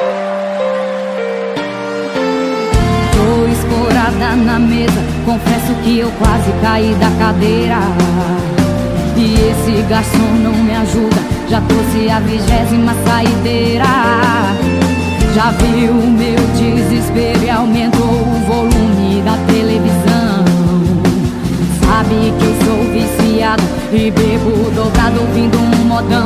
Tô escorada na mesa, confesso que eu quase caí da cadeira. E esse garçom não me ajuda, já trouxe a 20ª saideira. Já viu o meu desespero e aumentou o volume da televisão. Sabe que eu sou viciado e bebo dobrado ouvindo um modão.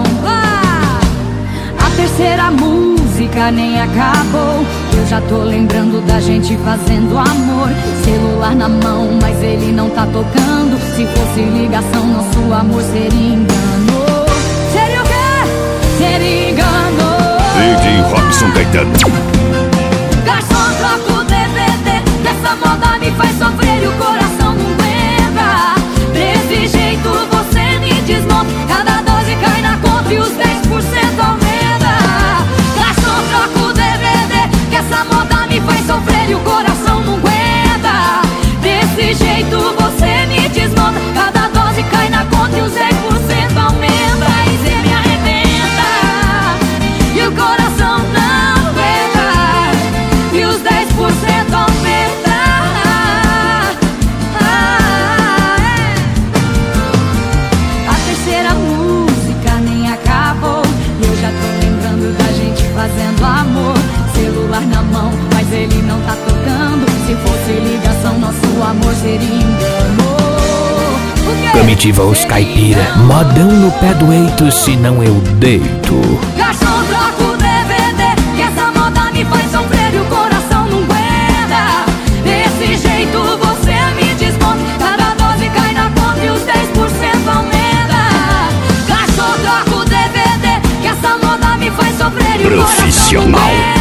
A terceira música nem acabou, eu já tô lembrando da gente fazendo amor. Celular na mão, mas ele não tá tocando. Se fosse ligação, nosso amor seria engano. Seria o quê? Seria engano. DJ Robson Caetano. Garçom, troca o DVD, que essa moda me faz sofrer e o coração não aguenta. Desse jeito você me desmonta, cada dose cai na conta e os 10% aumenta. Garçom, troca o DVD, que essa moda me faz sofrer e o coração não aguenta. Desse jeito você me desmonta, cada dose cai na conta e os 10% aumenta. E cê me arrebenta e o coração não aguenta, e os 10% aumenta. A terceira música nem acabou, eu já tô lembrando da gente fazendo amor. Celular na mão, mas ele não tá tocando. Se fosse ligação, nosso amor seria engano. Comitiva os caipira, modão no pé do eito, senão eu deito. Garçom, troca o DVD, que essa moda me faz sofrer e o coração não aguenta. Desse jeito você me desmonta, cada dose cai na conta e os 10% aumenta. Garçom, troca o DVD, que essa moda me faz sofrer e o coração não Profissional. aguenta.